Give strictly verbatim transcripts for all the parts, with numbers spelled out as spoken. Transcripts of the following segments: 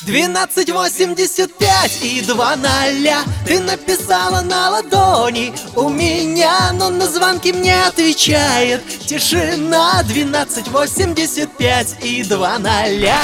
Двенадцать восемьдесят пять и два ноля ты написала на ладони у меня, но на звонки мне отвечает тишина. Двенадцать восемьдесят пять и два ноля.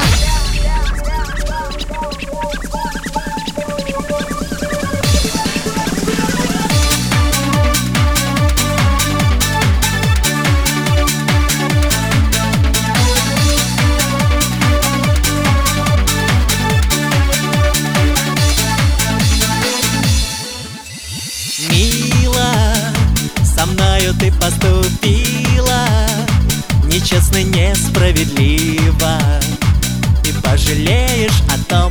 Со мною ты поступила нечестно, несправедливо, и пожалеешь о том.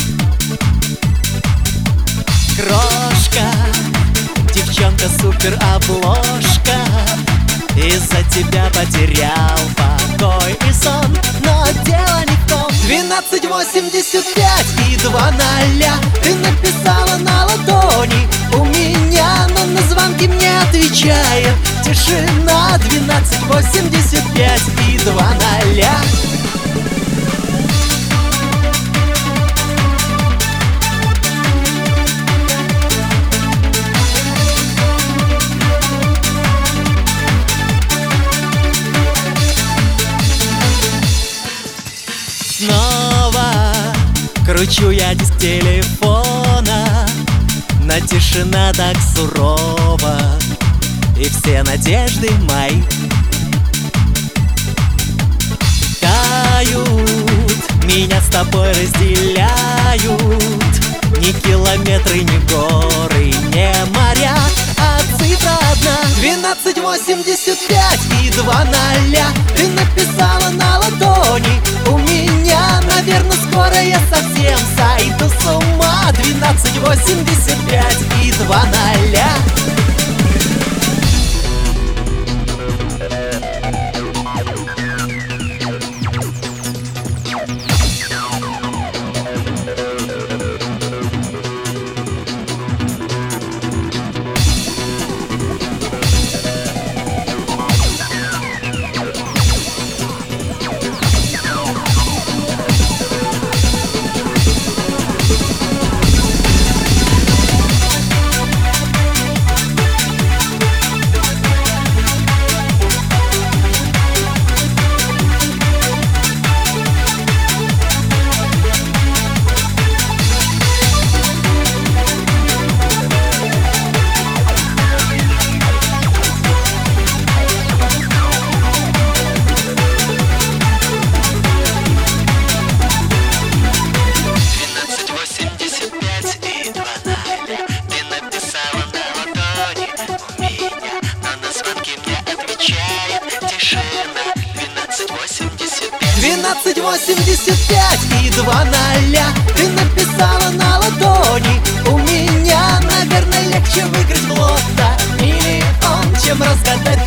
Крошка, девчонка, супер обложка, из-за тебя потерял покой и сон, но дело не в том. Двенадцать восемьдесят пять и два ноля ты написала на ладони у меня, но на звонки мне отвечает тишина. Двенадцать восемьдесят пять и два ноля. Снова кручу я диск телефона, но тишина так сурова, и все надежды мои тают, меня с тобой разделяют ни километры, ни горы, ни моря, а цифра одна. Двенадцать восемьдесят пять и два ноля ты написала на ладони у меня, наверное, скоро я совсем сойду с ума. Двенадцать восемьдесят пять и два ноля. Двенадцать восемьдесят пять и два ноля ты написала на ладони у меня, наверное, легче выиграть в лото миллион, чем разгадать